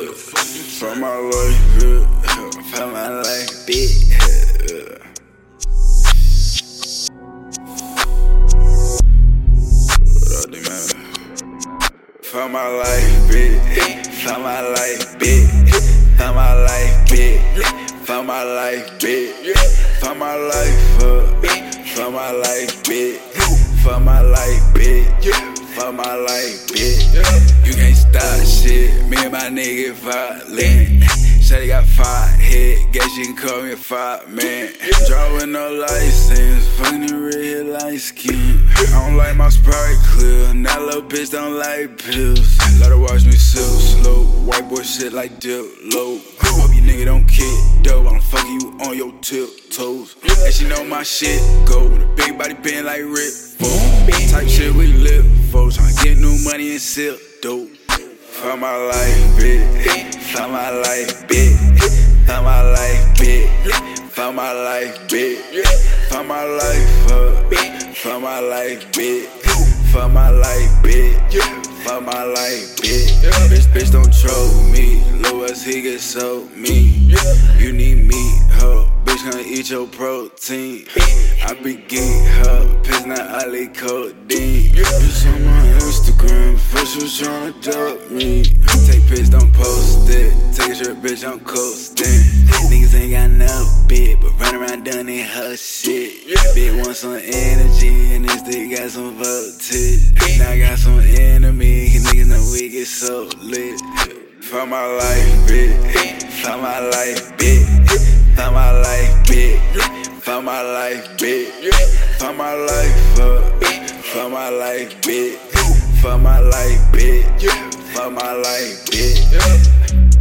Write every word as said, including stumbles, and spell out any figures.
Found my life, yeah. Found my life, bitch. Yeah. What up, man? Found my life, bitch. Found my life, bitch. Found my life, bitch. Found my life, bitch. Found my life, uh. Found my life, bitch. Found my life, bitch. Found my life, bitch. You can't stop shit. Me and my nigga violent. Shawty got five head. Guess you can call me a five man. Drive with no license. Fucking the red light skin. I don't like my Sprite clear. That little bitch don't like pills. Let her watch me sip slow. White boy shit like dip low. Hope you nigga don't kick dope. I'm fucking you on your tiptoes. And she know my shit go. The big body bend like Rick. Type shit we live for. Tryna get new money and sip dope. Found my life, bitch. Found my life, bitch. Found my life, bitch. Found my life, bitch. Found my life, uh. Found my life, bitch. Found my life, bitch. Found my life, bitch. Bitch, bitch, don't troll me. Low as he get so mean. You need me, huh? Bitch, gonna eat your protein. I be geek, huh? Piss not Ali codeine. Bitch on my Instagram, first was tryna duck me. Take pics, don't post it. Take a shirt, bitch, I'm coasting. Niggas ain't got no bit, but run around doing that her shit. Bitch want some energy, and this dick got some voltage. Now I got some enemies, niggas know we get so lit. Found my life, bitch. Found my life, bitch. Found my life, bitch. Found my life, bitch. Found my life, uh. Found my life, bitch. Found my life, bitch. Found my life, bitch.